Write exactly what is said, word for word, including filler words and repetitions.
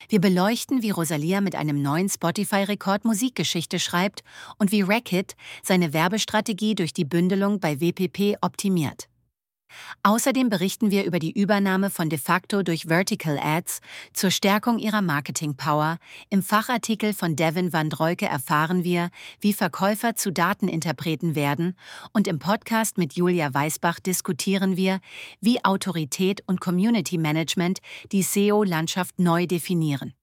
Wir beleuchten, wie Rosalia mit einem neuen Spotify-Rekord Musikgeschichte schreibt und wie Reckitt seine Werbestrategie durch die Bündelung bei W P P optimiert. Außerdem berichten wir über die Übernahme von Defacto durch Vertical Ads zur Stärkung ihrer Marketing-Power. Im Fachartikel von Devin van Drolke erfahren wir, wie Verkäufer zu Dateninterpreten werden, und im Podcast mit Julia Weisbach diskutieren wir, wie Autorität und Community Management die S E O-Landschaft neu definieren.